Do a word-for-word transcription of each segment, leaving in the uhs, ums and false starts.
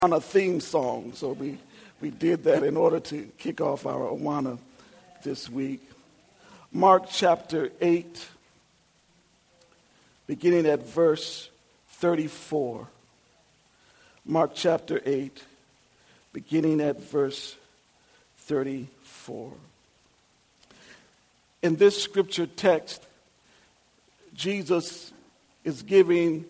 on a theme song, so we, we did that in order to kick off our Awana this week. Mark chapter eight, beginning at verse thirty-four. Mark chapter eight, beginning at verse thirty-four. In this scripture text, Jesus is giving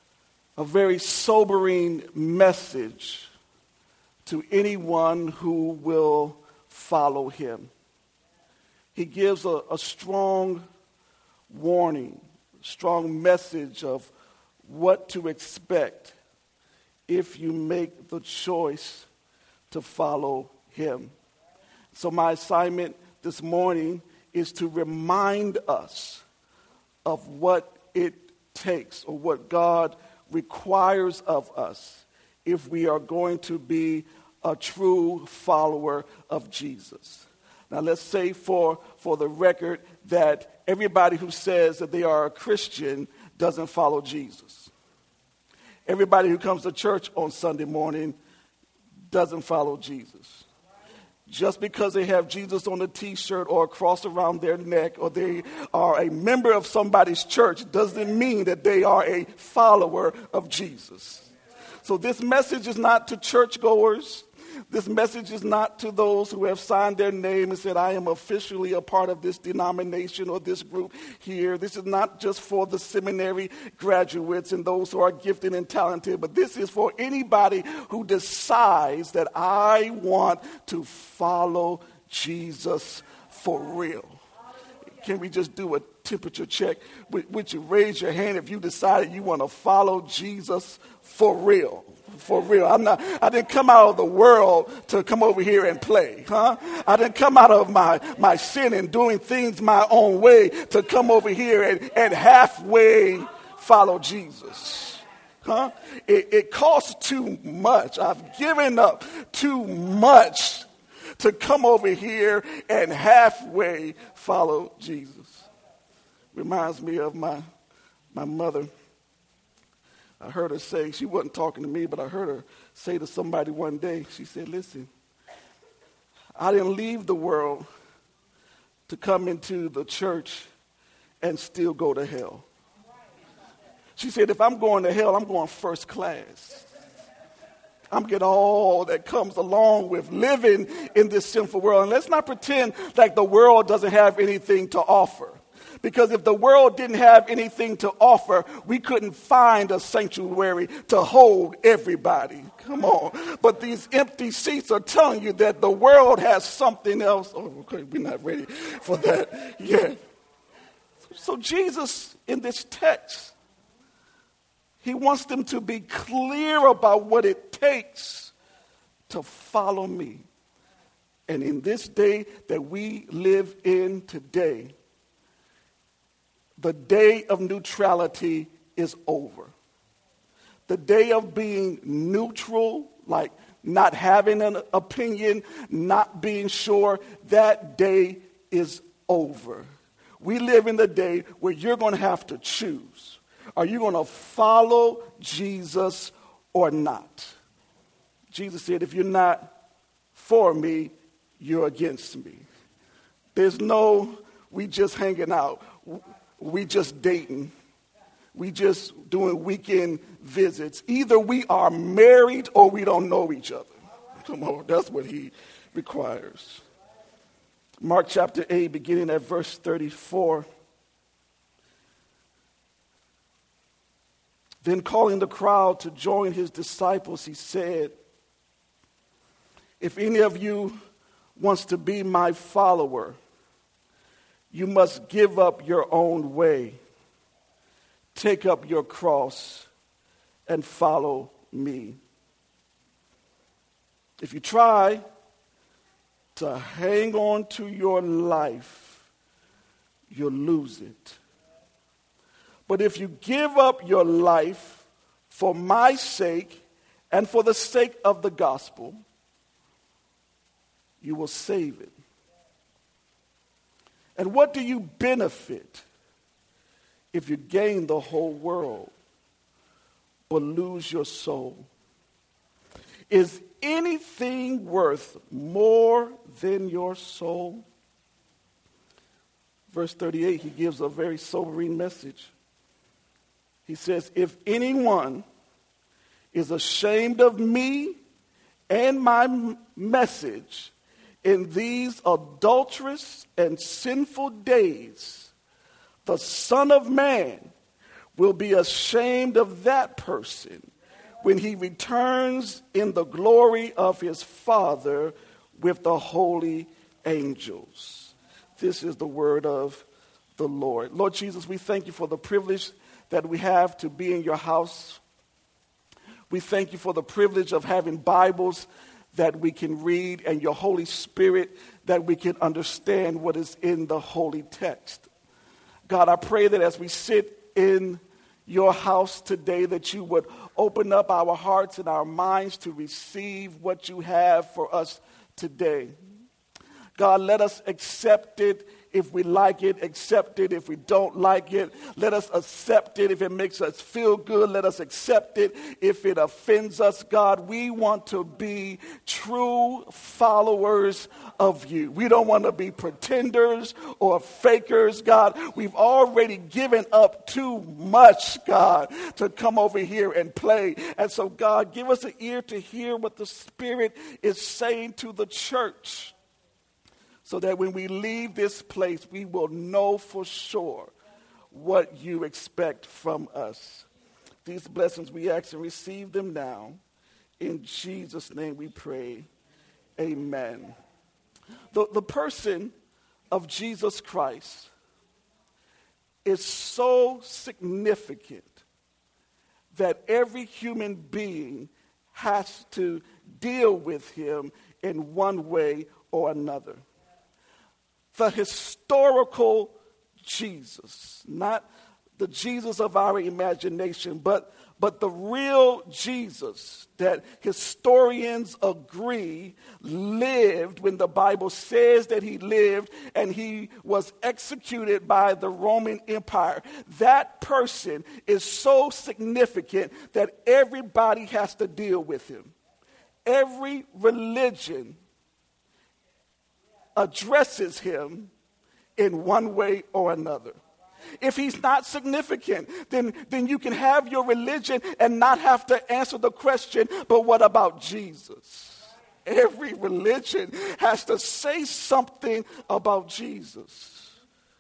a very sobering message to anyone who will follow him. He gives a, a strong warning, strong message of what to expect if you make the choice to follow him. So my assignment this morning is to remind us of what it takes, or what God requires of us if we are going to be a true follower of Jesus. Now let's say for, for the record that everybody who says that they are a Christian doesn't follow Jesus. Everybody who comes to church on Sunday morning doesn't follow Jesus. Just because they have Jesus on a t-shirt or a cross around their neck, or they are a member of somebody's church, doesn't mean that they are a follower of Jesus. So this message is not to churchgoers. This message is not to those who have signed their name and said, I am officially a part of this denomination or this group here. This is not just for the seminary graduates and those who are gifted and talented, but this is for anybody who decides that I want to follow Jesus for real. Can we just do a temperature check? Would, would you raise your hand if you decided you want to follow Jesus for real? For real. I'm not, I didn't come out of the world to come over here and play, huh? I didn't come out of my, my sin and doing things my own way to come over here and, and halfway follow Jesus, huh? It, it costs too much. I've given up too much to come over here and halfway follow Jesus. Reminds me of my, my mother. I heard her say, she wasn't talking to me, but I heard her say to somebody one day, she said, listen, I didn't leave the world to come into the church and still go to hell. She said, if I'm going to hell, I'm going first class. I'm getting all that comes along with living in this sinful world. And let's not pretend like the world doesn't have anything to offer. Because if the world didn't have anything to offer, we couldn't find a sanctuary to hold everybody. Come on. But these empty seats are telling you that the world has something else. Oh, okay, we're not ready for that yet. So Jesus, in this text, he wants them to be clear about what it takes to follow me. And in this day that we live in today, the day of neutrality is over. The day of being neutral, like not having an opinion, not being sure, that day is over. We live in the day where you're going to have to choose. Are you going to follow Jesus or not? Jesus said, if you're not for me, you're against me. There's no, we just hanging out. We just dating. We just doing weekend visits. Either we are married or we don't know each other. Come on, that's what he requires. Mark chapter eight, beginning at verse thirty-four. Then calling the crowd to join his disciples, he said, if any of you wants to be my follower, you must give up your own way, take up your cross, and follow me. If you try to hang on to your life, you'll lose it. But if you give up your life for my sake and for the sake of the gospel, you will save it. And what do you benefit if you gain the whole world but lose your soul? Is anything worth more than your soul? Verse thirty-eight, he gives a very sobering message. He says, if anyone is ashamed of me and my m- message in these adulterous and sinful days, the Son of Man will be ashamed of that person when he returns in the glory of his Father with the holy angels. This is the word of the Lord. Lord Jesus, we thank you for the privilege that we have to be in your house. We thank you for the privilege of having Bibles that we can read and your Holy Spirit that we can understand what is in the holy text. God, I pray that as we sit in your house today, that you would open up our hearts and our minds to receive what you have for us today. God, let us accept it if we like it, accept it if we don't like it. Let us accept it if it makes us feel good. Let us accept it if it offends us. God, we want to be true followers of you. We don't want to be pretenders or fakers, God. We've already given up too much, God, to come over here and play. And so, God, give us an ear to hear what the Spirit is saying to the church, so that when we leave this place, we will know for sure what you expect from us. These blessings we ask and receive them now. In Jesus' name we pray. Amen. The, the person of Jesus Christ is so significant that every human being has to deal with him in one way or another. The historical Jesus, not the Jesus of our imagination, but, but the real Jesus that historians agree lived when the Bible says that he lived and he was executed by the Roman Empire. That person is so significant that everybody has to deal with him. Every religion addresses him in one way or another. If he's not significant, then, then you can have your religion and not have to answer the question, but what about Jesus? Every religion has to say something about Jesus.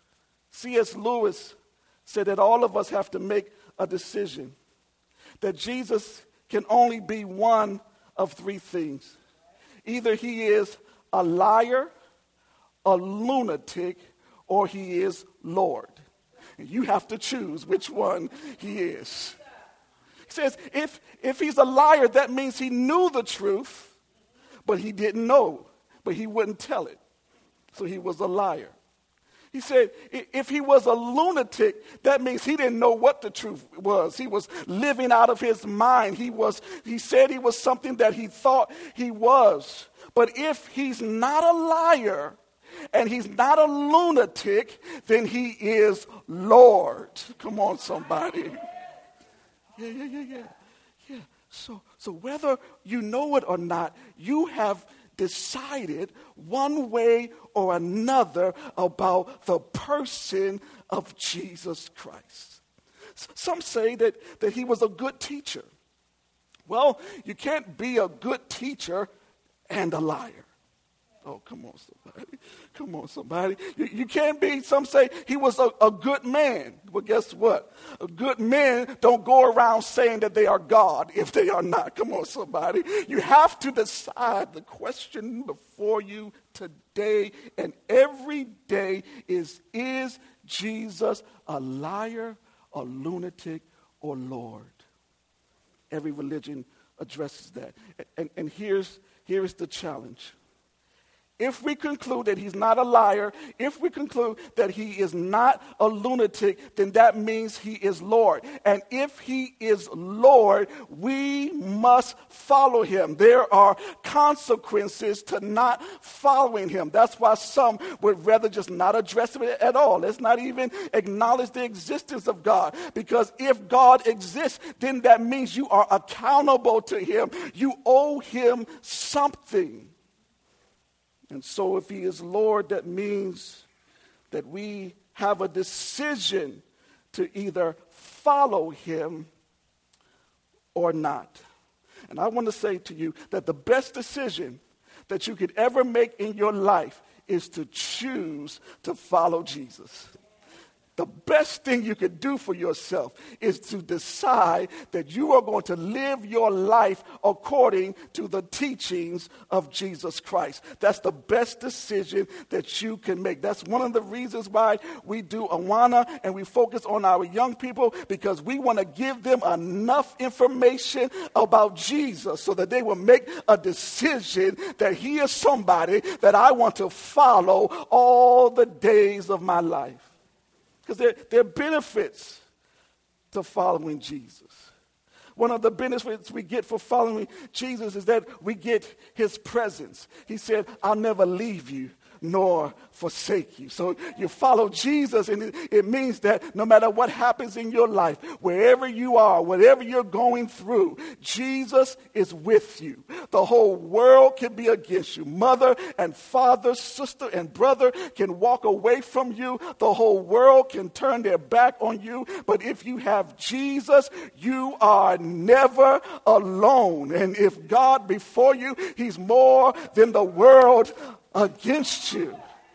C S Lewis said that all of us have to make a decision, that Jesus can only be one of three things. Either he is a liar, a lunatic, or he is Lord. You have to choose which one he is. He says if, if he's a liar, that means he knew the truth, but he didn't know, but he wouldn't tell it. So he was a liar. He said if he was a lunatic, that means he didn't know what the truth was. He was living out of his mind. He was. He said he was something that he thought he was. But if he's not a liar, and he's not a lunatic, then he is Lord. Come on, somebody. Yeah, yeah, yeah, yeah. Yeah. So, so whether you know it or not, you have decided one way or another about the person of Jesus Christ. Some say that, that he was a good teacher. Well, you can't be a good teacher and a liar. Oh, come on, somebody. Come on, somebody. You, you can't be, some say he was a, a good man. Well, guess what? A good men don't go around saying that they are God if they are not. Come on, somebody. You have to decide. The question before you today and every day is, is Jesus a liar, a lunatic, or Lord? Every religion addresses that. And, and here's, here's the challenge. If we conclude that he's not a liar, if we conclude that he is not a lunatic, then that means he is Lord. And if he is Lord, we must follow him. There are consequences to not following him. That's why some would rather just not address it at all. Let's not even acknowledge the existence of God. Because if God exists, then that means you are accountable to him. You owe him something. And so if he is Lord, that means that we have a decision to either follow him or not. And I want to say to you that the best decision that you could ever make in your life is to choose to follow Jesus. The best thing you could do for yourself is to decide that you are going to live your life according to the teachings of Jesus Christ. That's the best decision that you can make. That's one of the reasons why we do Awana and we focus on our young people, because we want to give them enough information about Jesus so that they will make a decision that he is somebody that I want to follow all the days of my life. Because there, there are benefits to following Jesus. One of the benefits we get for following Jesus is that we get his presence. He said, I'll never leave you nor forsake you. So you follow Jesus, and it, it means that no matter what happens in your life, wherever you are, whatever you're going through, Jesus is with you. The whole world can be against you. Mother and father, sister and brother can walk away from you. The whole world can turn their back on you. But if you have Jesus, you are never alone. And if God before you, he's more than the world against you.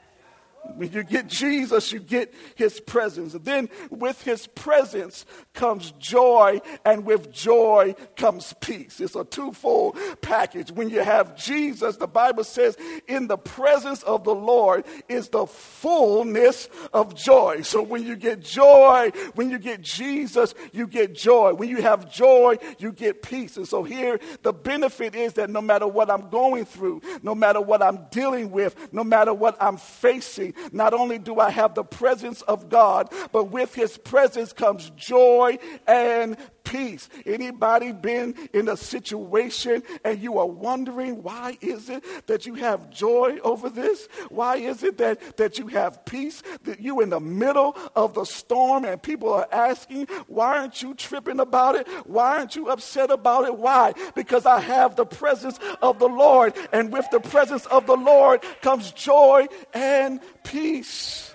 When you get Jesus, you get his presence. And then with his presence comes joy, and with joy comes peace. It's a twofold package. When you have Jesus, the Bible says, in the presence of the Lord is the fullness of joy. So when you get joy, when you get Jesus, you get joy. When you have joy, you get peace. And so here, the benefit is that no matter what I'm going through, no matter what I'm dealing with, no matter what I'm facing, not only do I have the presence of God, but with his presence comes joy and peace. Anybody been in a situation and you are wondering, why is it that you have joy over this? Why is it that, that you have peace? That you in the middle of the storm and people are asking, why aren't you tripping about it? Why aren't you upset about it? Why? Because I have the presence of the Lord, and with the presence of the Lord comes joy and peace.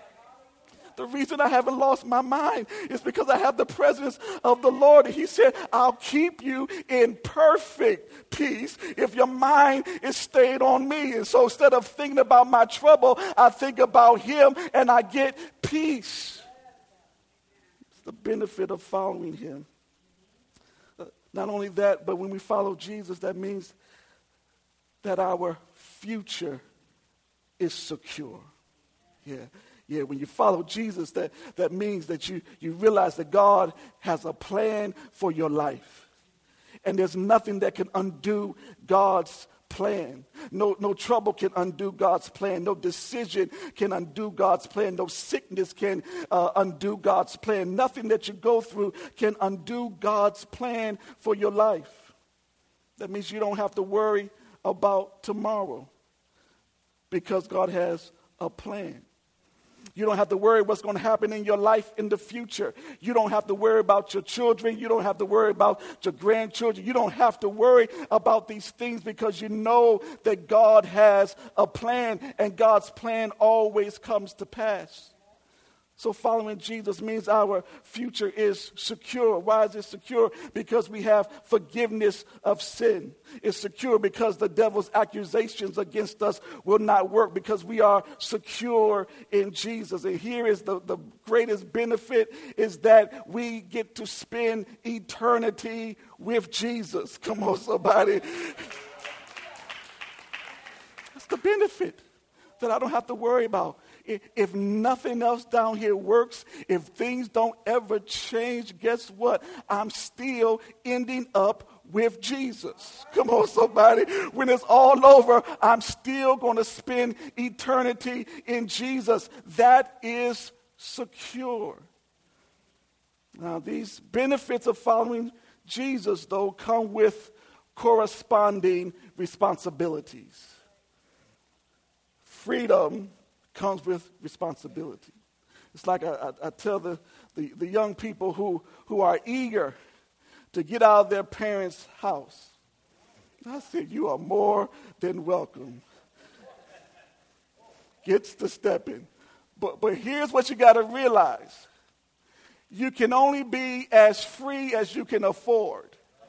The reason I haven't lost my mind is because I have the presence of the Lord. He said, I'll keep you in perfect peace if your mind is stayed on me. And so instead of thinking about my trouble, I think about him and I get peace. It's the benefit of following him. Uh, not only that, but when we follow Jesus, that means that our future is secure. Yeah. Yeah, when you follow Jesus, that, that means that you, you realize that God has a plan for your life. And there's nothing that can undo God's plan. No, no trouble can undo God's plan. No decision can undo God's plan. No sickness can uh, undo God's plan. Nothing that you go through can undo God's plan for your life. That means you don't have to worry about tomorrow because God has a plan. You don't have to worry what's going to happen in your life in the future. You don't have to worry about your children. You don't have to worry about your grandchildren. You don't have to worry about these things because you know that God has a plan, and God's plan always comes to pass. So following Jesus means our future is secure. Why is it secure? Because we have forgiveness of sin. It's secure because the devil's accusations against us will not work because we are secure in Jesus. And here is the, the greatest benefit is that we get to spend eternity with Jesus. Come on, somebody. That's the benefit that I don't have to worry about. If nothing else down here works, if things don't ever change, guess what? I'm still ending up with Jesus. Come on, somebody. When it's all over, I'm still going to spend eternity in Jesus. That is secure. Now, these benefits of following Jesus, though, come with corresponding responsibilities. Freedom comes with responsibility. It's like I, I, I tell the, the, the young people who, who are eager to get out of their parents' house. I said, you are more than welcome. Gets to stepping. But, but here's what you got to realize. You can only be as free as you can afford.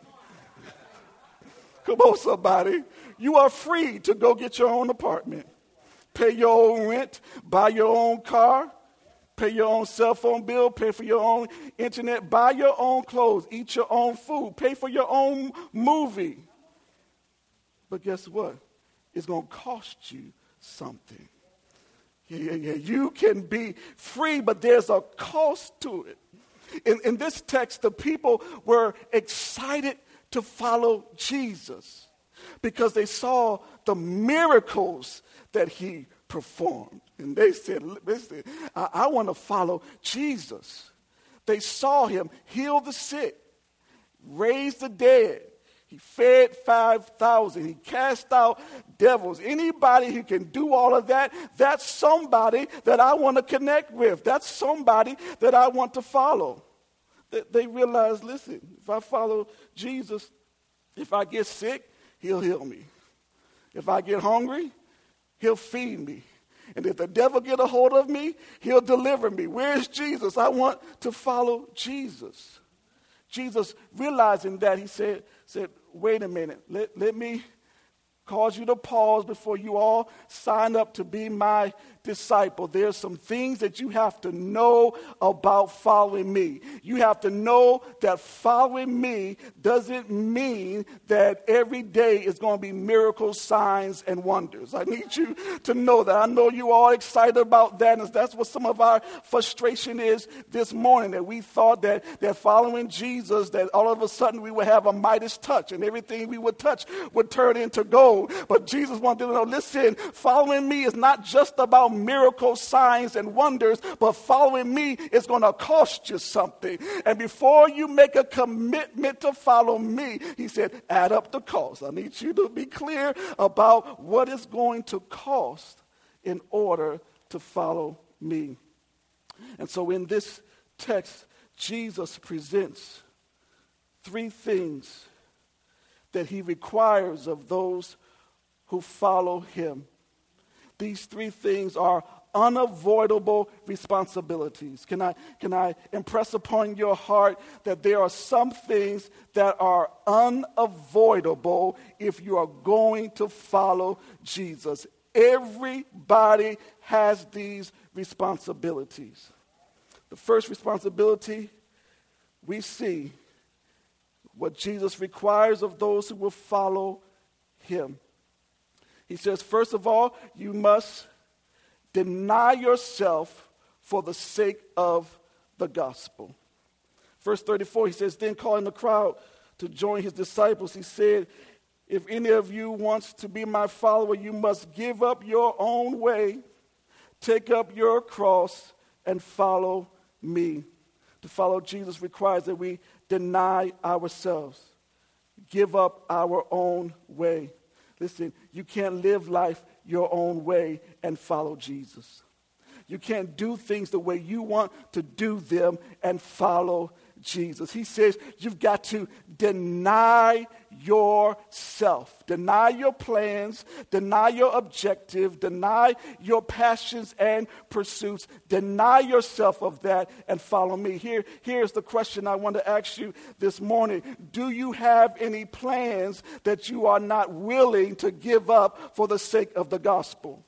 Come on, somebody. You are free to go get your own apartment, pay your own rent, buy your own car, pay your own cell phone bill, pay for your own internet, buy your own clothes, eat your own food, pay for your own movie. But guess what? It's going to cost you something. Yeah, yeah, yeah. You can be free, but there's a cost to it. In, in this text, the people were excited to follow Jesus because they saw the miracles that he performed. And they said, listen, I, I want to follow Jesus. They saw him heal the sick, raise the dead. He fed five thousand. He cast out devils. Anybody who can do all of that, that's somebody that I want to connect with. That's somebody that I want to follow. They, they realized, listen, if I follow Jesus, if I get sick, he'll heal me. If I get hungry, he'll feed me. And if the devil get a hold of me, he'll deliver me. Where's Jesus? I want to follow Jesus. Jesus, realizing that, he said, said, wait a minute, let, let me cause you to pause before you all sign up to be my disciple. There's some things that you have to know about following me. You have to know that following me doesn't mean that every day is going to be miracles, signs, and wonders. I need you to know that. I know you all excited about that, and that's what some of our frustration is this morning, that we thought that, that following Jesus, that all of a sudden we would have a Midas touch, and everything we would touch would turn into gold. But Jesus wanted to know, listen, following me is not just about miracles, signs, and wonders, but following me is going to cost you something. And before you make a commitment to follow me, he said, add up the cost. I need you to be clear about what it's going to cost in order to follow me. And so in this text, Jesus presents three things that he requires of those who follow him. These three things are unavoidable responsibilities. Can I, can I impress upon your heart that there are some things that are unavoidable if you are going to follow Jesus? Everybody has these responsibilities. The first responsibility we see what Jesus requires of those who will follow him. He says, first of all, you must deny yourself for the sake of the gospel. Verse thirty-four, he says, then calling the crowd to join his disciples, he said, if any of you wants to be my follower, you must give up your own way, take up your cross, and follow me. To follow Jesus requires that we deny ourselves, give up our own way. Listen, you can't live life your own way and follow Jesus. You can't do things the way you want to do them and follow Jesus. He says you've got to deny yourself, deny your plans, deny your objective, deny your passions and pursuits, deny yourself of that and follow me. Here, here's the question I want to ask you this morning. Do you have any plans that you are not willing to give up for the sake of the gospel?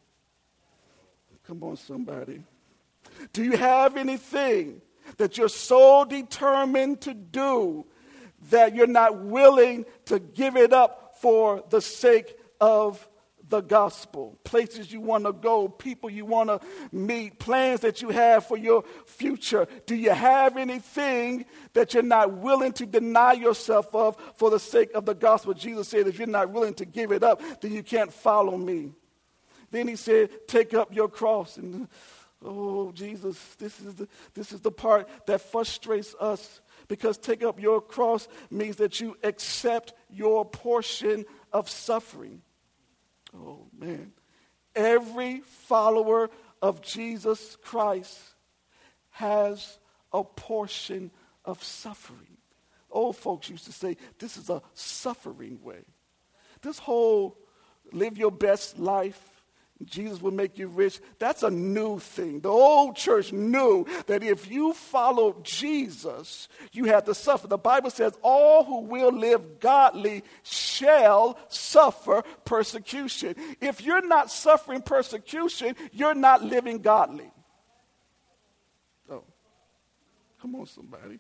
Come on, somebody. Do you have anything that you're so determined to do that you're not willing to give it up for the sake of the gospel? Places you want to go, people you want to meet, plans that you have for your future. Do you have anything that you're not willing to deny yourself of for the sake of the gospel? Jesus said, if you're not willing to give it up, then you can't follow me. Then he said, take up your cross. And oh, Jesus, this is the this is the part that frustrates us Because take up your cross means that you accept your portion of suffering. Oh, man. Every follower of Jesus Christ has a portion of suffering. Old folks used to say, this is a suffering way. This whole live your best life, Jesus will make you rich, that's a new thing. The old church knew that if you followed Jesus, you had to suffer. The Bible says all who will live godly shall suffer persecution. If you're not suffering persecution, you're not living godly. Oh, come on, somebody.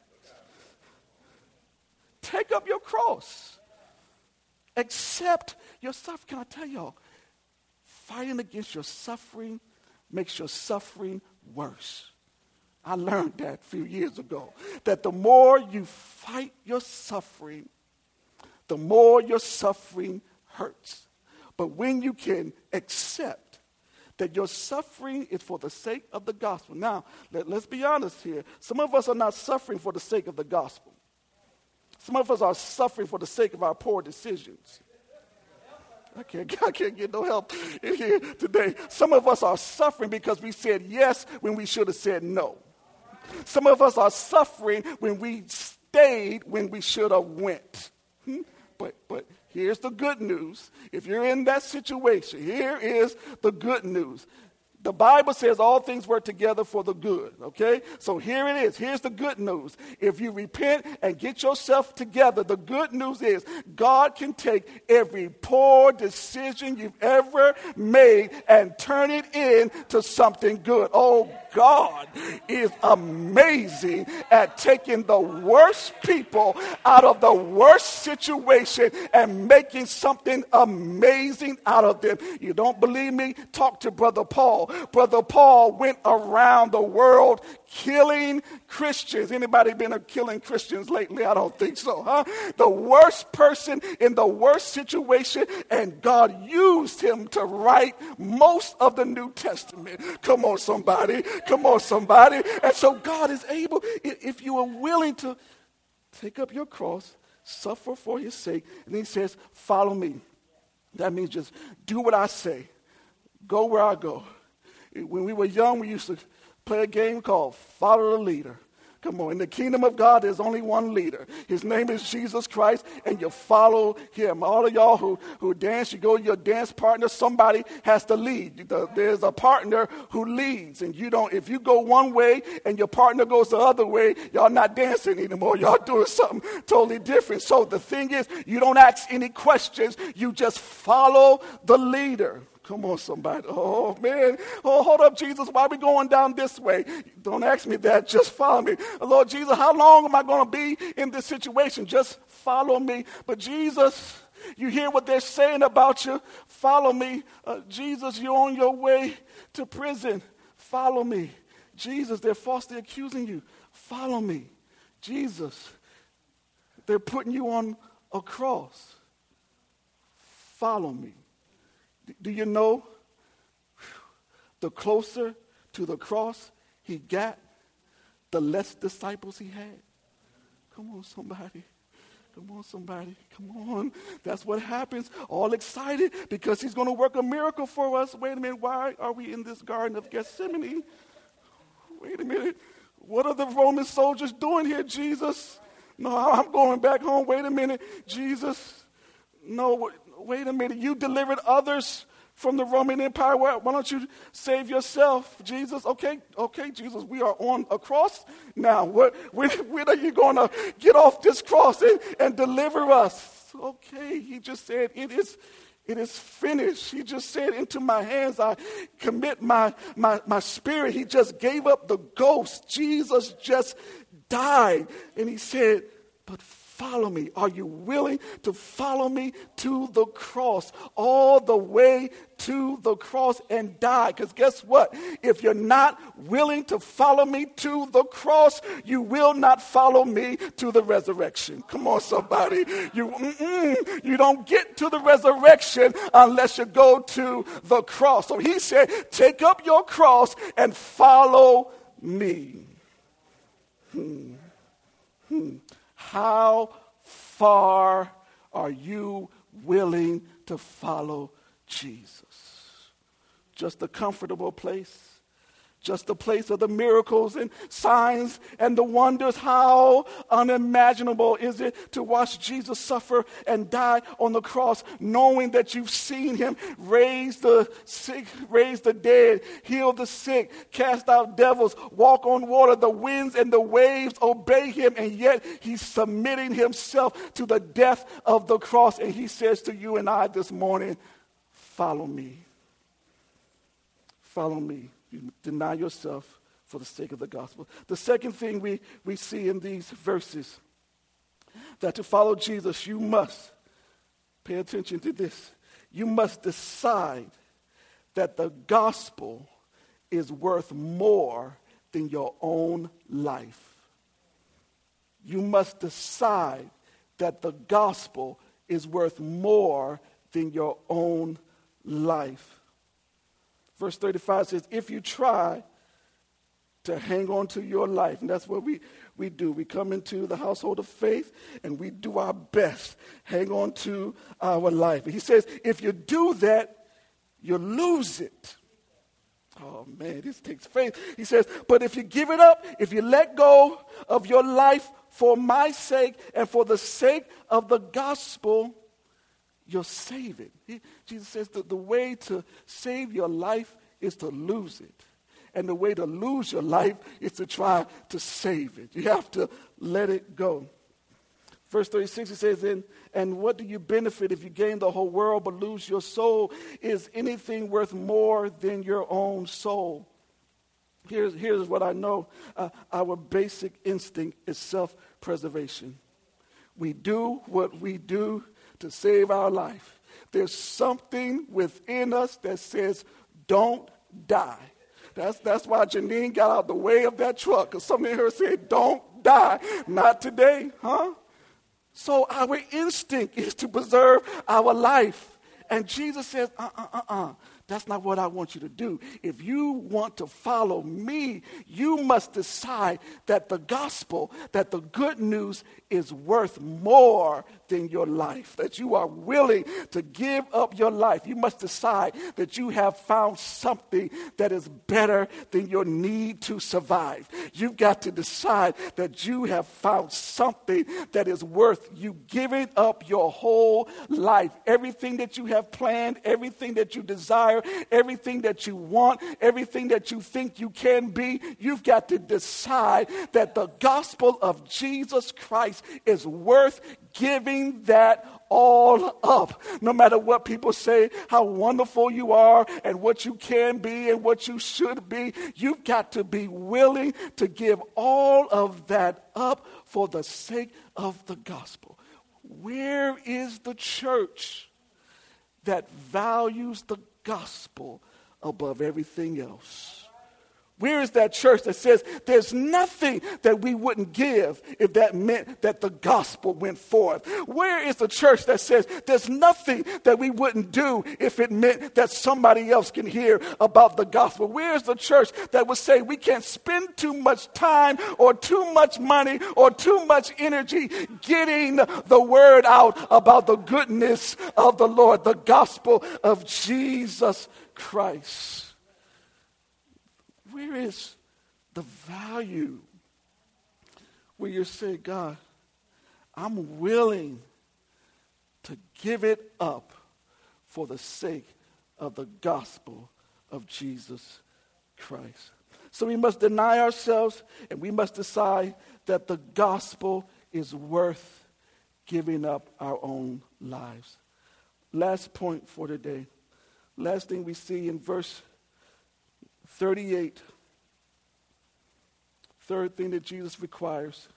Take up your cross. Accept your suffering. Can I tell y'all? Fighting against your suffering makes your suffering worse. I learned that a few years ago. That the more you fight your suffering, the more your suffering hurts. But when you can accept that your suffering is for the sake of the gospel. Now, let, let's be honest here. Some of us are not suffering for the sake of the gospel. Some of us are suffering for the sake of our poor decisions. I can't, I can't get no help in here today. Some of us are suffering because we said yes when we should have said no. Some of us are suffering when we stayed when we should have went. Hmm? But, but here's the good news. If you're in that situation, here is the good news. The Bible says all things work together for the good, okay? So here it is. Here's the good news. If you repent and get yourself together, the good news is God can take every poor decision you've ever made and turn it into something good. Oh, God is amazing at taking the worst people out of the worst situation and making something amazing out of them. You don't believe me? Talk to Brother Paul. Brother Paul went around the world killing Christians. Anybody been a killing Christians lately? I don't think so, huh? The worst person in the worst situation, and God used him to write most of the New Testament. Come on, somebody. Come on, somebody. And so God is able, if you are willing to take up your cross, suffer for his sake, and he says, follow me. That means just do what I say. Go where I go. When we were young, we used to play a game called Follow the Leader. Come on, in the kingdom of God, there's only one leader. His name is Jesus Christ, and you follow him. All of y'all who, who dance, you go to your dance partner, somebody has to lead. There's a partner who leads, and you don't. If you go one way and your partner goes the other way, y'all not dancing anymore. Y'all doing something totally different. So the thing is, you don't ask any questions. You just follow the leader. Come on, somebody. Oh, man. Oh, hold up, Jesus. Why are we going down this way? Don't ask me that. Just follow me. Lord Jesus, how long am I going to be in this situation? Just follow me. But Jesus, you hear what they're saying about you. Follow me. Uh, Jesus, you're on your way to prison. Follow me. Jesus, they're falsely accusing you. Follow me. Jesus, they're putting you on a cross. Follow me. Do you know, the closer to the cross he got, the less disciples he had? Come on, somebody. Come on, somebody. Come on. That's what happens. All excited because he's going to work a miracle for us. Wait a minute. Why are we in this Garden of Gethsemane? Wait a minute. What are the Roman soldiers doing here, Jesus? No, I'm going back home. Wait a minute. Jesus, no, wait a minute, you delivered others from the Roman Empire. Why, why don't you save yourself, Jesus? Okay, okay, Jesus, we are on a cross now. What, when, when are you going to get off this cross and, and deliver us? Okay, he just said, it is it is finished. He just said, into my hands I commit my, my, my spirit. He just gave up the ghost. Jesus just died. And he said, but follow me. Are you willing to follow me to the cross, all the way to the cross and die? Because guess what? If you're not willing to follow me to the cross, you will not follow me to the resurrection. Come on, somebody. You, mm-mm, you don't get to the resurrection unless you go to the cross. So he said, take up your cross and follow me. Hmm. How far are you willing to follow Jesus? Just a comfortable place? Just the place of the miracles and signs and the wonders? How unimaginable is it to watch Jesus suffer and die on the cross, knowing that you've seen him raise the sick, raise the dead, heal the sick, cast out devils, walk on water, the winds and the waves obey him, and yet he's submitting himself to the death of the cross. And he says to you and I this morning, follow me. Follow me. You deny yourself for the sake of the gospel. The second thing we, we see in these verses, that to follow Jesus, you must, pay attention to this, you must decide that the gospel is worth more than your own life. You must decide that the gospel is worth more than your own life. Verse thirty-five says, if you try to hang on to your life, and that's what we, we do. We come into the household of faith, and we do our best, hang on to our life. And he says, if you do that, you lose it. Oh, man, this takes faith. He says, but if you give it up, if you let go of your life for my sake and for the sake of the gospel, you'll save it. He, Jesus says that the way to save your life is to lose it. And the way to lose your life is to try to save it. You have to let it go. Verse thirty-six, it says, and, and what do you benefit if you gain the whole world but lose your soul? Is anything worth more than your own soul? Here's, here's what I know. Uh, our basic instinct is self-preservation. We do what we do to save our life. There's something within us that says, don't die. That's, that's why Janine got out the way of that truck, because somebody in her said, don't die. Not today, huh? So our instinct is to preserve our life. And Jesus says, uh-uh, uh-uh. That's not what I want you to do. If you want to follow me, you must decide that the gospel, that the good news is worth more than your life, that you are willing to give up your life. You must decide that you have found something that is better than your need to survive. You've got to decide that you have found something that is worth you giving up your whole life. Everything that you have planned, everything that you desire, everything that you want, everything that you think you can be, you've got to decide that the gospel of Jesus Christ is worth giving that all up. No matter what people say, how wonderful you are and what you can be and what you should be, you've got to be willing to give all of that up for the sake of the gospel. Where is the church that values the gospel above everything else? Where is that church that says there's nothing that we wouldn't give if that meant that the gospel went forth? Where is the church that says there's nothing that we wouldn't do if it meant that somebody else can hear about the gospel? Where is the church that would say we can't spend too much time or too much money or too much energy getting the word out about the goodness of the Lord, the gospel of Jesus Christ? Where is the value where you say, God, I'm willing to give it up for the sake of the gospel of Jesus Christ? So we must deny ourselves, and we must decide that the gospel is worth giving up our own lives. Last point for today. Last thing we see in verse thirty-eight. Third thing that Jesus requires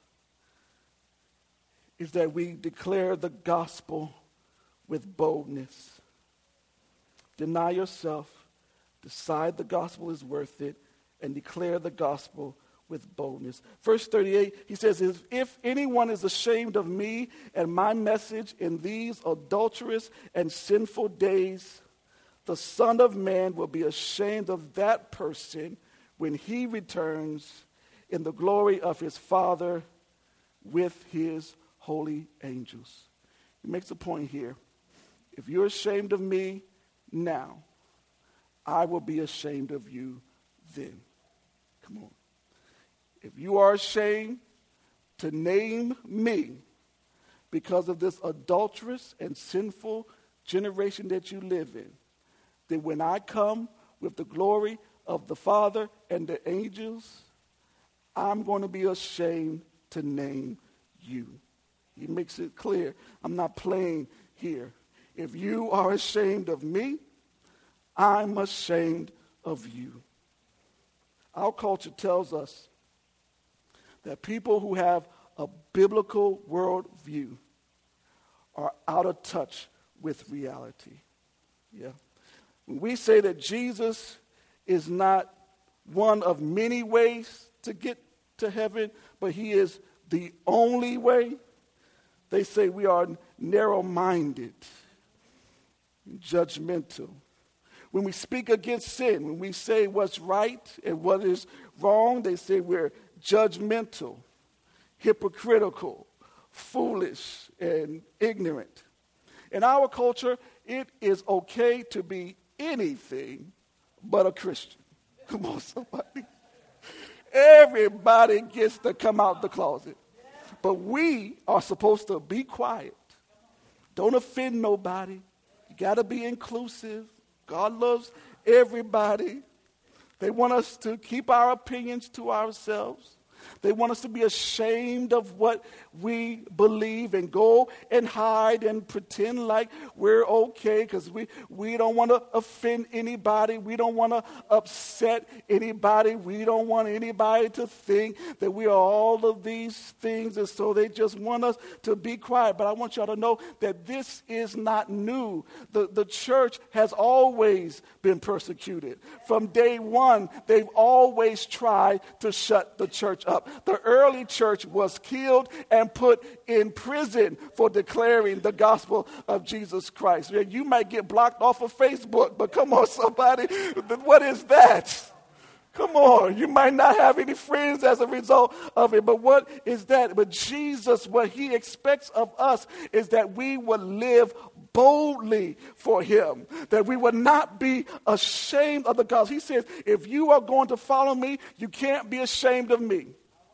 is that we declare the gospel with boldness. Deny yourself, decide the gospel is worth it, and declare the gospel with boldness. Verse thirty-eight, he says, if anyone is ashamed of me and my message in these adulterous and sinful days, the Son of Man will be ashamed of that person when he returns in the glory of his Father with his holy angels. He makes a point here. If you're ashamed of me now, I will be ashamed of you then. Come on. If you are ashamed to name me because of this adulterous and sinful generation that you live in, then when I come with the glory of the Father and the angels, I'm going to be ashamed to name you. He makes it clear. I'm not playing here. If you are ashamed of me, I'm ashamed of you. Our culture tells us that people who have a biblical worldview are out of touch with reality. Yeah. When we say that Jesus is not one of many ways to get to heaven, but he is the only way, they say we are narrow-minded, judgmental. When we speak against sin, when we say what's right and what is wrong, they say we're judgmental, hypocritical, foolish, and ignorant. In our culture, it is okay to be anything but a Christian. Come on, somebody. Everybody gets to come out the closet. But we are supposed to be quiet. Don't offend nobody. You got to be inclusive. God loves everybody. They want us to keep our opinions to ourselves. They want us to be ashamed of what we believe and go and hide and pretend like we're okay because we, we don't want to offend anybody. We don't want to upset anybody. We don't want anybody to think that we are all of these things, and so they just want us to be quiet. But I want y'all to know that this is not new. The, the church has always been persecuted. From day one, they've always tried to shut the church up. The early church was killed and put in prison for declaring the gospel of Jesus Christ. You might get blocked off of Facebook, but come on, somebody, what is that? Come on, you might not have any friends as a result of it, but what is that? But Jesus, what he expects of us is that we will live boldly for him, that we will not be ashamed of the gospel. He says, if you are going to follow me, you can't be ashamed of me.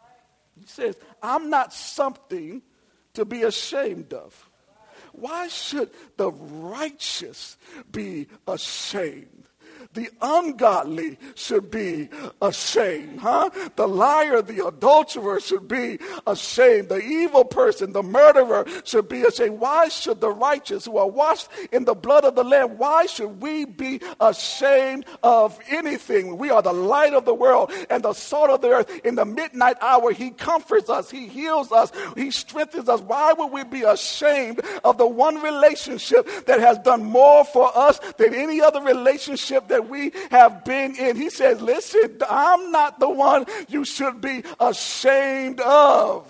He says, I'm not something to be ashamed of. Why should the righteous be ashamed? The ungodly should be ashamed, huh? The liar, the adulterer should be ashamed. The evil person, the murderer should be ashamed. Why should the righteous who are washed in the blood of the Lamb, why should we be ashamed of anything? We are the light of the world and the salt of the earth. In the midnight hour, he comforts us. He heals us. He strengthens us. Why would we be ashamed of the one relationship that has done more for us than any other relationship that we have been in? He says, listen, I'm not the one you should be ashamed of.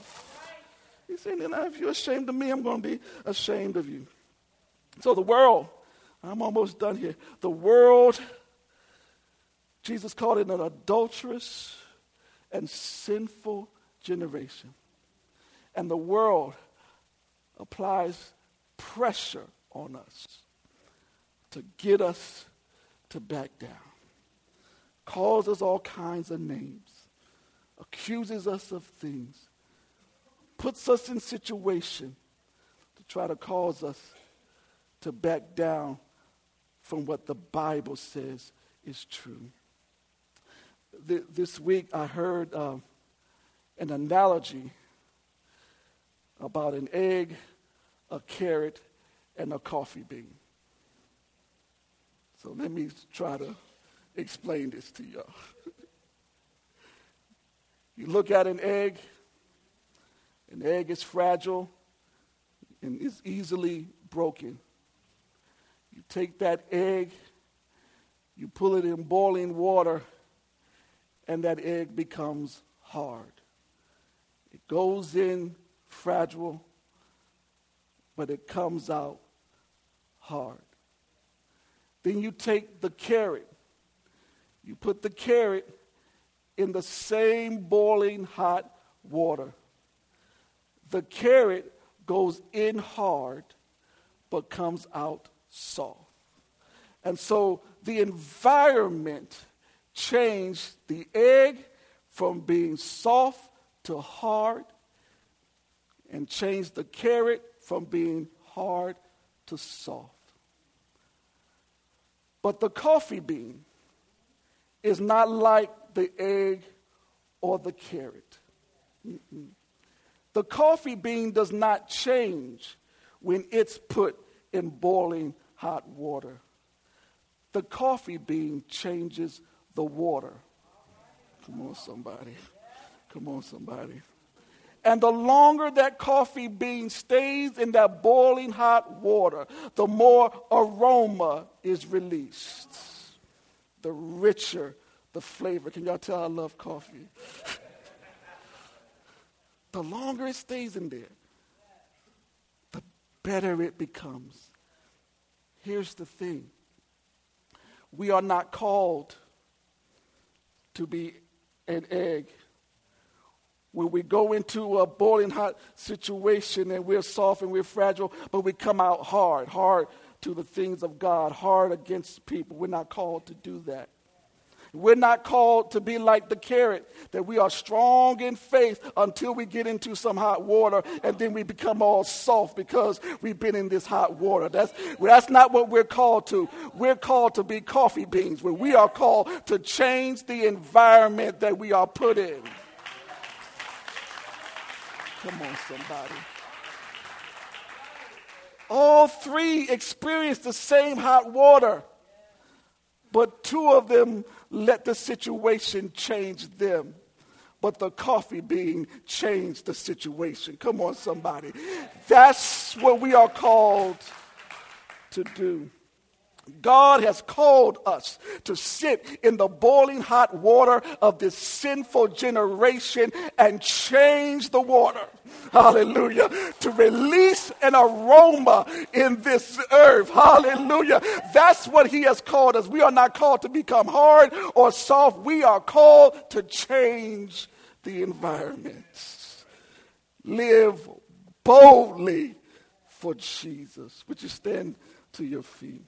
He said, if you're ashamed of me, I'm going to be ashamed of you. So the world, I'm almost done here. The world, Jesus called it an adulterous and sinful generation. And the world applies pressure on us to get us to back down, calls us all kinds of names, accuses us of things, puts us in situation to try to cause us to back down from what the Bible says is true. Th- this week I heard uh, an analogy about an egg, a carrot, and a coffee bean. So let me try to explain this to y'all. You look at an egg, an egg is fragile and is easily broken. You take that egg, you pull it in boiling water, and that egg becomes hard. It goes in fragile, but it comes out hard. Then you take the carrot. You put the carrot in the same boiling hot water. The carrot goes in hard but comes out soft. And so the environment changed the egg from being soft to hard, and changed the carrot from being hard to soft. But the coffee bean is not like the egg or the carrot. Mm-mm. The coffee bean does not change when it's put in boiling hot water. The coffee bean changes the water. Come on, somebody. Come on, somebody. And the longer that coffee bean stays in that boiling hot water, the more aroma is released. The richer the flavor. Can y'all tell I love coffee? The longer it stays in there, the better it becomes. Here's the thing. We are not called to be an egg. When we go into a boiling hot situation and we're soft and we're fragile, but we come out hard, hard to the things of God, hard against people. We're not called to do that. We're not called to be like the carrot, that we are strong in faith until we get into some hot water and then we become all soft because we've been in this hot water. That's, that's not what we're called to. We're called to be coffee beans, where we are called to change the environment that we are put in. Come on, somebody. All three experience the same hot water, but two of them let the situation change them. But the coffee bean changed the situation. Come on, somebody. That's what we are called to do. God has called us to sit in the boiling hot water of this sinful generation and change the water. Hallelujah. To release an aroma in this earth. Hallelujah. That's what he has called us. We are not called to become hard or soft. We are called to change the environment. Live boldly for Jesus. Would you stand to your feet?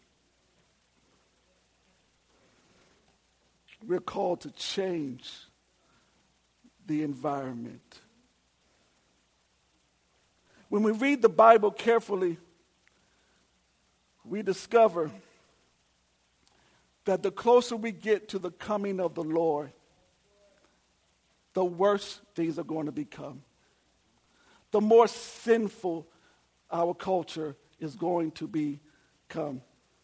We're called to change the environment. When we read the Bible carefully, we discover that the closer we get to the coming of the Lord, the worse things are going to become. The more sinful our culture is going to become.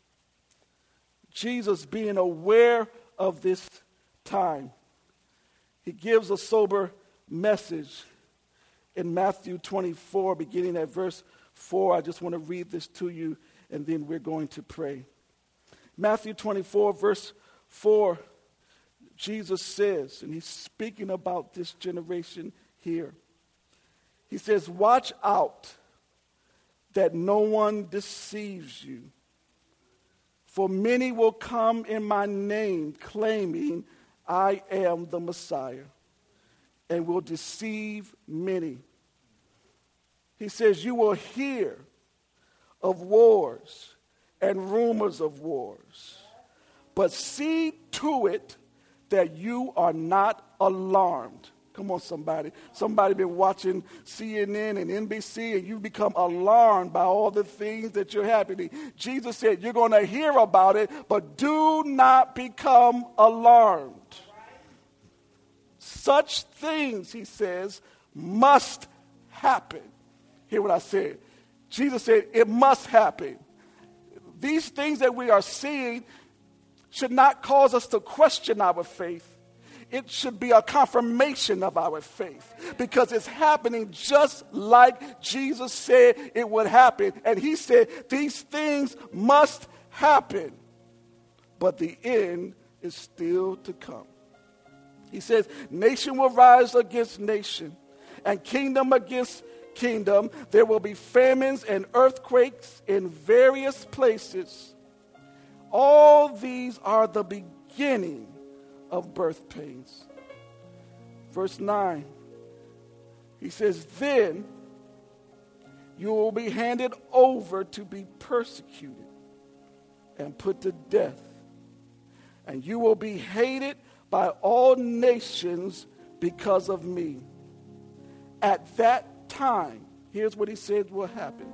Jesus, being aware of this time, he gives a sober message in Matthew twenty-four, beginning at verse four. I just want to read this to you, and then we're going to pray. Matthew twenty-four, verse four, Jesus says, and he's speaking about this generation here. He says, "Watch out that no one deceives you. For many will come in my name, claiming I am the Messiah, and will deceive many." He says, "You will hear of wars and rumors of wars, but see to it that you are not alarmed." Come on, somebody. Somebody been watching C N N and N B C, and you become alarmed by all the things that you're happening. Jesus said, you're going to hear about it, but do not become alarmed. Such things, he says, must happen. Hear what I said. Jesus said, it must happen. These things that we are seeing should not cause us to question our faith. It should be a confirmation of our faith, because it's happening just like Jesus said it would happen. And he said these things must happen, but the end is still to come. He says nation will rise against nation and kingdom against kingdom. There will be famines and earthquakes in various places. All these are the beginning of birth pains. Verse nine, he says, then You will be handed over to be persecuted and put to death. And you will be hated by all nations because of me. At that time, here's what he said will happen.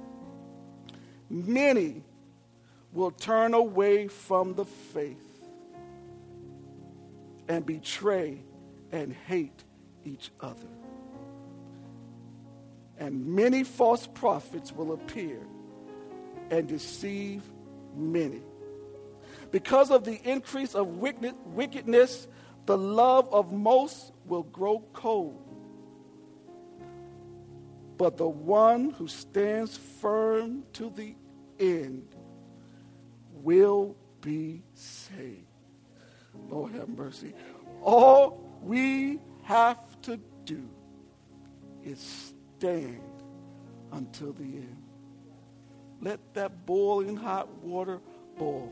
Many will turn away from the faith and betray and hate each other. And many false prophets will appear and deceive many. Because of the increase of wickedness, the love of most will grow cold. But the one who stands firm to the end will be saved. Lord have mercy. All we have to do is stand until the end. Let that boiling hot water boil.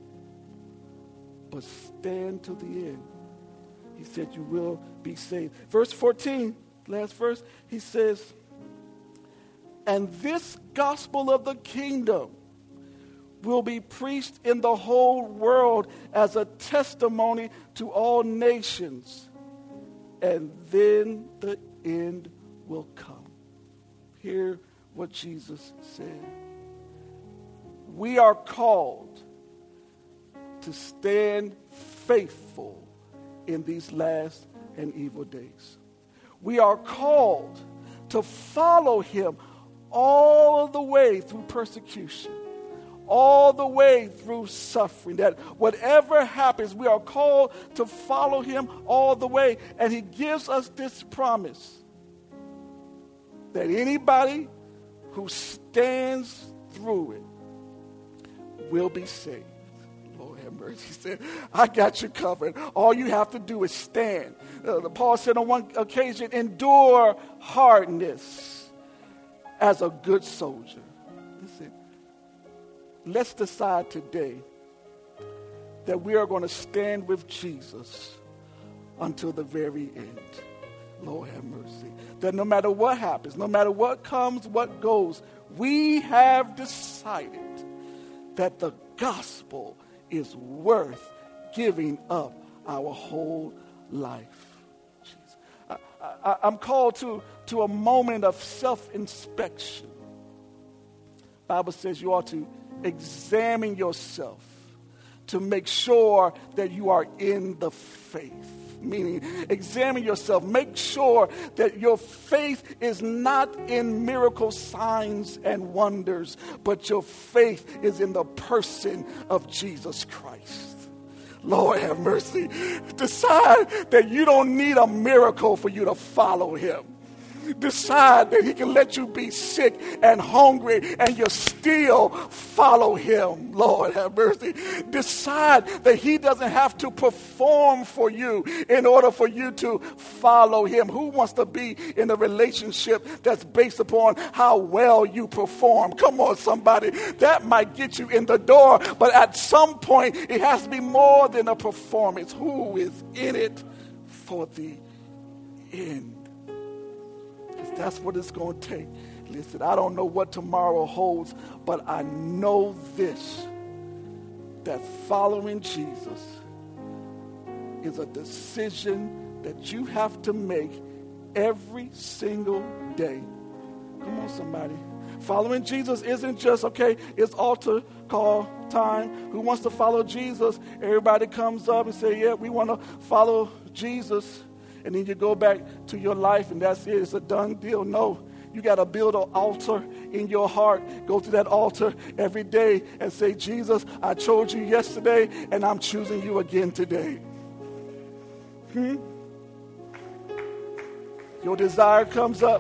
But stand to the end. He said you will be saved. Verse fourteen, last verse, he says, and this gospel of the kingdom will be preached in the whole world as a testimony to all nations, and then the end will come. Hear what Jesus said. We are called to stand faithful in these last and evil days. We are called to follow him all the way through persecution, all the way through suffering, that whatever happens, we are called to follow him all the way. And he gives us this promise that anybody who stands through it will be saved. Lord have mercy. He said, I got you covered. All you have to do is stand. Uh, Paul said on one occasion, endure hardness as a good soldier. Listen, let's decide today that we are going to stand with Jesus until the very end. Lord have mercy. That no matter what happens, no matter what comes, what goes, we have decided that the gospel is worth giving up our whole life. Jesus. I, I, I'm called to, to a moment of self-inspection. The Bible says you ought to examine yourself to make sure that you are in the faith. Meaning, examine yourself. Make sure that your faith is not in miracle signs and wonders, but your faith is in the person of Jesus Christ. Lord have mercy. Decide that you don't need a miracle for you to follow him. Decide that he can let you be sick and hungry and you still follow him. Lord have mercy. Decide that he doesn't have to perform for you in order for you to follow him. Who wants to be in a relationship that's based upon how well you perform? Come on, somebody. That might get you in the door, but at some point it has to be more than a performance. Who is in it for the end? That's what it's going to take. Listen, I don't know what tomorrow holds, but I know this, that following Jesus is a decision that you have to make every single day. Come on, somebody. Following Jesus isn't just, okay, it's altar call time. Who wants to follow Jesus? Everybody comes up and say, yeah, we want to follow Jesus. And then you go back to your life and that's it. It's a done deal. No, you got to build an altar in your heart. Go to that altar every day and say, Jesus, I chose you yesterday and I'm choosing you again today. Hmm? Your desire comes up.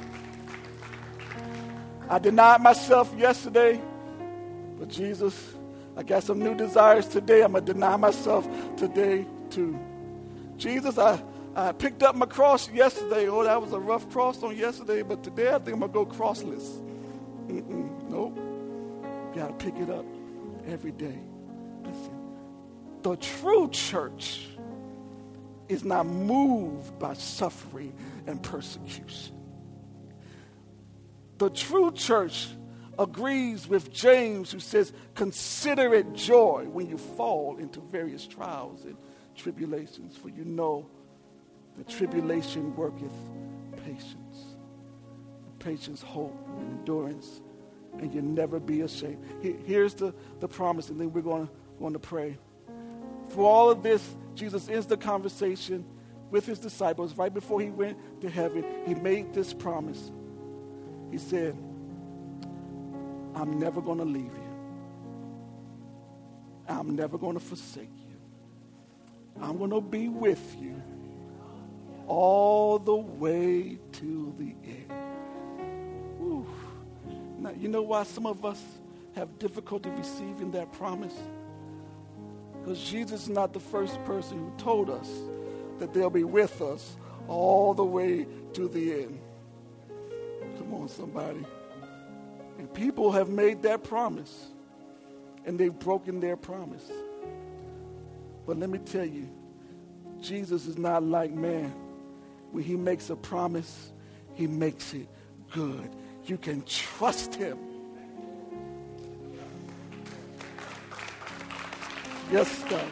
I denied myself yesterday, but Jesus, I got some new desires today. I'm going to deny myself today too. Jesus, I I picked up my cross yesterday. Oh, that was a rough cross on yesterday, but today I think I'm going to go crossless. Mm-mm, nope. You got to pick it up every day. Listen, the true church is not moved by suffering and persecution. The true church agrees with James, who says, consider it joy when you fall into various trials and tribulations, for you know that tribulation worketh patience. Patience, hope, and endurance, and you'll never be ashamed. Here's the, the promise, and then we're going to, going to pray. Through all of this, Jesus ends the conversation with his disciples. Right before he went to heaven, he made this promise. He said, I'm never going to leave you. I'm never going to forsake you. I'm going to be with you all the way to the end. Whew. Now, you know why some of us have difficulty receiving that promise? Because Jesus is not the first person who told us that they'll be with us all the way to the end. Come on, somebody. And people have made that promise, and they've broken their promise. But let me tell you, Jesus is not like man. When he makes a promise, he makes it good. You can trust him. Yes, God.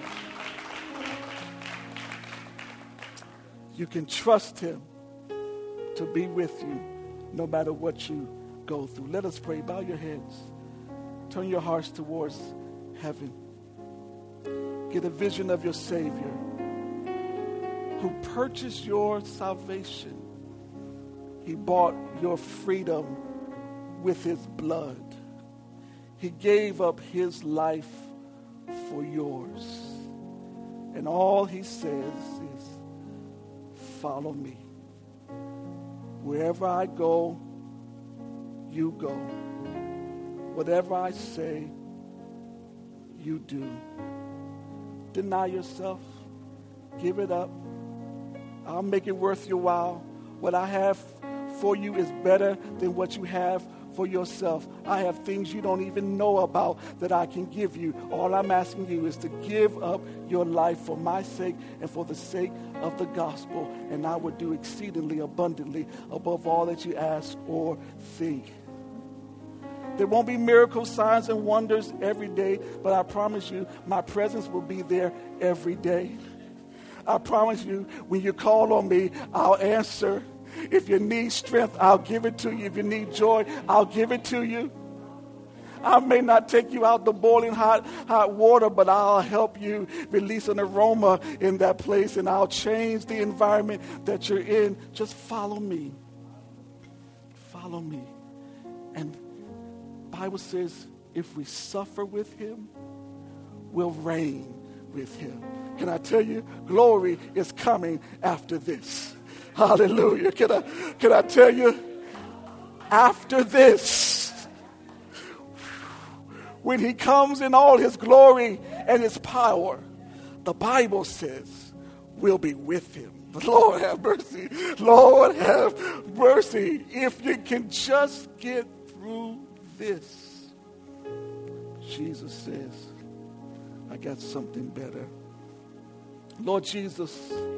You can trust him to be with you no matter what you go through. Let us pray. Bow your heads. Turn your hearts towards heaven. Get a vision of your Savior who purchased your salvation. He bought your freedom with his blood. He gave up his life for yours. And all he says is, follow me. Wherever I go, you go. Whatever I say, you do. Deny yourself. Give it up. I'll make it worth your while. What I have for you is better than what you have for yourself. I have things you don't even know about that I can give you. All I'm asking you is to give up your life for my sake and for the sake of the gospel, and I will do exceedingly abundantly above all that you ask or think. There won't be miracles, signs, and wonders every day, but I promise you my presence will be there every day. I promise you, when you call on me, I'll answer. If you need strength, I'll give it to you. If you need joy, I'll give it to you. I may not take you out the boiling hot, hot water, but I'll help you release an aroma in that place, and I'll change the environment that you're in. Just follow me. Follow me. And the Bible says, if we suffer with him, we'll reign with him. Can I tell you, glory is coming after this. Hallelujah. Can I, can I tell you, after this, when he comes in all his glory and his power, the Bible says we'll be with him. Lord have mercy. Lord have mercy. If you can just get through this. Jesus says, I got something better. Lord Jesus,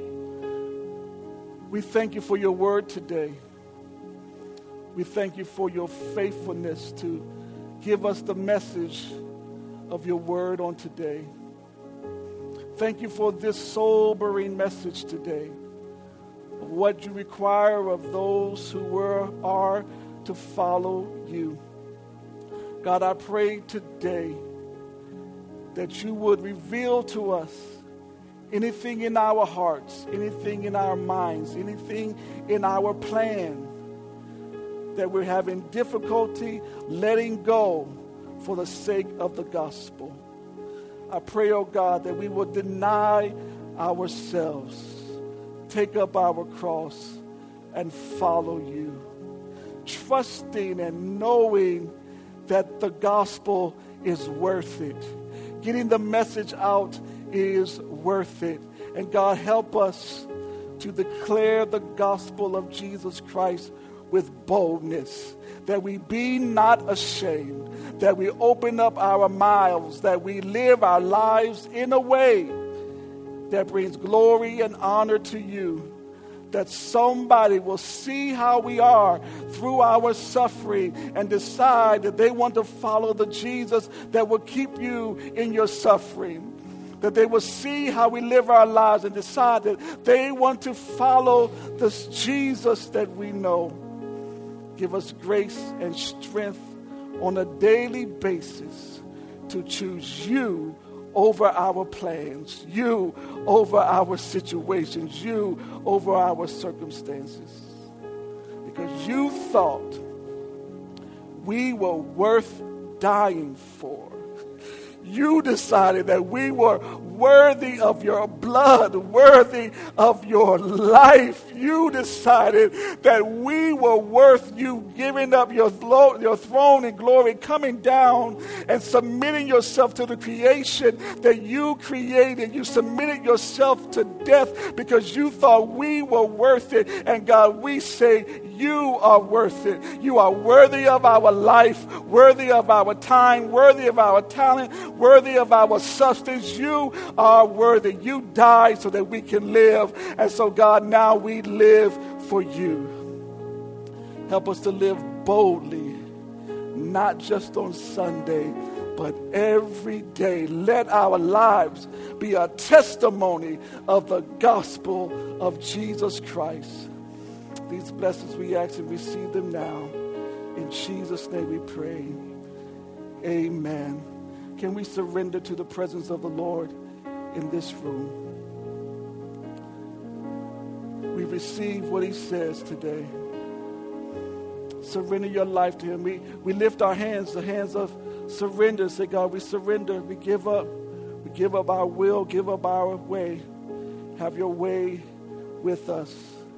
we thank you for your word today. We thank you for your faithfulness to give us the message of your word on today. Thank you for this sobering message today of what you require of those who were, are to follow you. God, I pray today that you would reveal to us anything in our hearts, anything in our minds, anything in our plan that we're having difficulty letting go for the sake of the gospel. I pray, oh God, that we will deny ourselves, take up our cross, and follow you, trusting and knowing that the gospel is worth it. Getting the message out is worth it. And God, help us to declare the gospel of Jesus Christ with boldness, that we be not ashamed, that we open up our mouths, that we live our lives in a way that brings glory and honor to you, that somebody will see how we are through our suffering and decide that they want to follow the Jesus that will keep you in your suffering. That they will see how we live our lives and decide that they want to follow this Jesus that we know. Give us grace and strength on a daily basis to choose you over our plans, you over our situations, you over our circumstances. Because you thought we were worth dying for. You decided that we were worthy of your blood, worthy of your life. You decided that we were worth you giving up your, thlo- your throne and glory, coming down and submitting yourself to the creation that you created. You submitted yourself to death because you thought we were worth it. And God, we say, you are worth it. You are worthy of our life, worthy of our time, worthy of our talent, worthy of our substance. You are worthy. You died so that we can live. And so, God, now we live for you. Help us to live boldly, not just on Sunday, but every day. Let our lives be a testimony of the gospel of Jesus Christ. These blessings we ask and receive them now. In Jesus' name we pray. Amen. Can we surrender to the presence of the Lord in this room? We receive what he says today. Surrender your life to him. We, we lift our hands, the hands of surrender. Say, God, we surrender. We give up. We give up our will, give up our way. Have your way with us.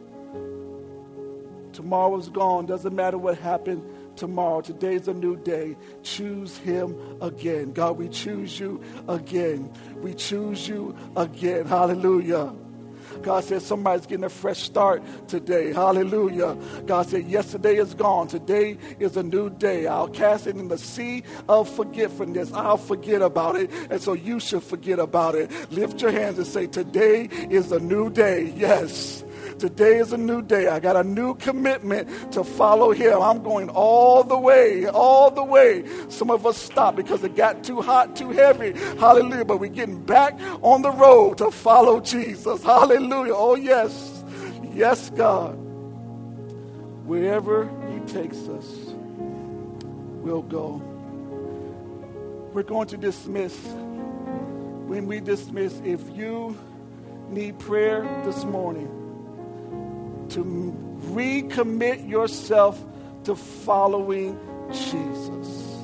Tomorrow's gone. Doesn't matter what happened tomorrow. Today's a new day. Choose him again. God, we choose you again. We choose you again. Hallelujah. God said somebody's getting a fresh start today. Hallelujah. God said yesterday is gone. Today is a new day. I'll cast it in the sea of forgetfulness. I'll forget about it. And so you should forget about it. Lift your hands and say, today is a new day. Yes. Today is a new day. I got a new commitment to follow him. I'm going all the way, all the way. Some of us stopped because it got too hot, too heavy. Hallelujah. But we're getting back on the road to follow Jesus. Hallelujah. Oh, yes. Yes, God. Wherever he takes us, we'll go. We're going to dismiss. When we dismiss, if you need prayer this morning, to recommit yourself to following Jesus,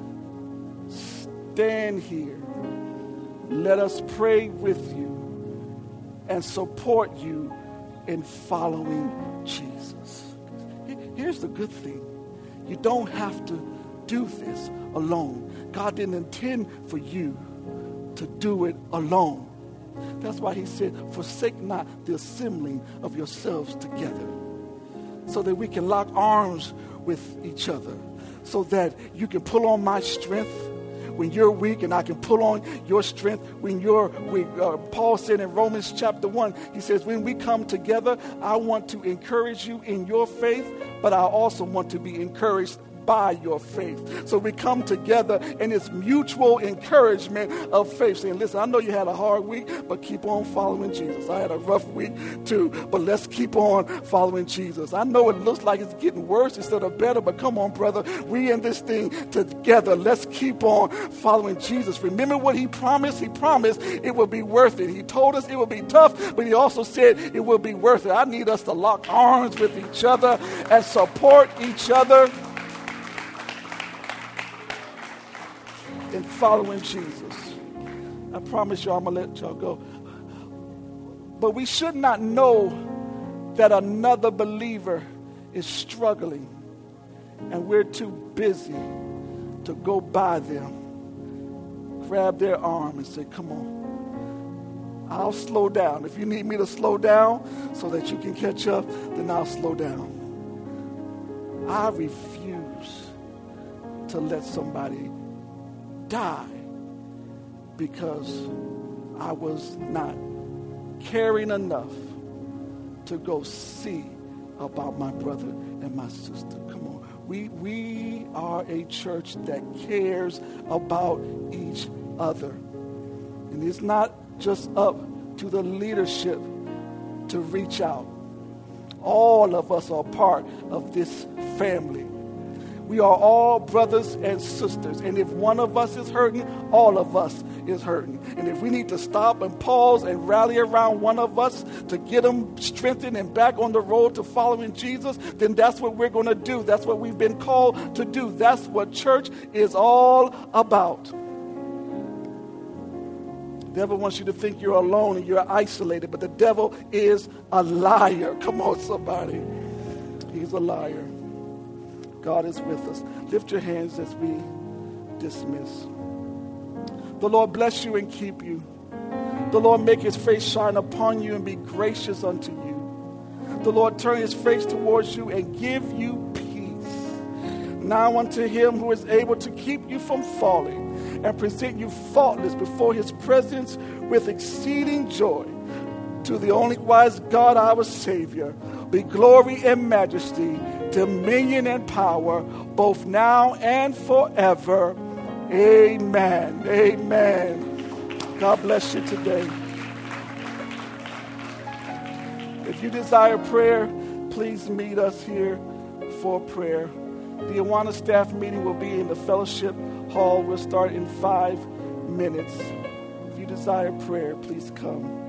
stand here. Let us pray with you and support you in following Jesus. Here's the good thing. You don't have to do this alone. God didn't intend for you to do it alone. That's why he said, forsake not the assembling of yourselves together, so that we can lock arms with each other, so that you can pull on my strength when you're weak, and I can pull on your strength when you're weak. Uh, Paul said in Romans chapter one, he says, when we come together, I want to encourage you in your faith, but I also want to be encouraged by your faith. So we come together in this mutual encouragement of faith, saying, listen, I know you had a hard week, but keep on following Jesus. I had a rough week too, but let's keep on following Jesus. I know it looks like it's getting worse instead of better, but come on, brother, we in this thing together. Let's keep on following Jesus. Remember what he promised? He promised it will be worth it. He told us it will be tough, but he also said it will be worth it. I need us to lock arms with each other and support each other in following Jesus. I promise you I'm going to let y'all go. But we should not know that another believer is struggling and we're too busy to go by them, grab their arm and say, come on, I'll slow down. If you need me to slow down so that you can catch up, then I'll slow down. I refuse to let somebody die because I was not caring enough to go see about my brother and my sister. Come on. We, we are a church that cares about each other. And it's not just up to the leadership to reach out. All of us are part of this family. We are all brothers and sisters. And if one of us is hurting, all of us is hurting. And if we need to stop and pause and rally around one of us to get them strengthened and back on the road to following Jesus, then that's what we're going to do. That's what we've been called to do. That's what church is all about. The devil wants you to think you're alone and you're isolated, but the devil is a liar. Come on, somebody. He's a liar. God is with us. Lift your hands as we dismiss. The Lord bless you and keep you. The Lord make his face shine upon you and be gracious unto you. The Lord turn his face towards you and give you peace. Now unto him who is able to keep you from falling and present you faultless before his presence with exceeding joy. To the only wise God, our Savior, be glory and majesty, dominion and power, both now and forever. Amen. Amen. God bless you today. If you desire prayer, please meet us here for prayer. The Awana staff meeting will be in the fellowship hall. We'll start in five minutes. If you desire prayer, please come.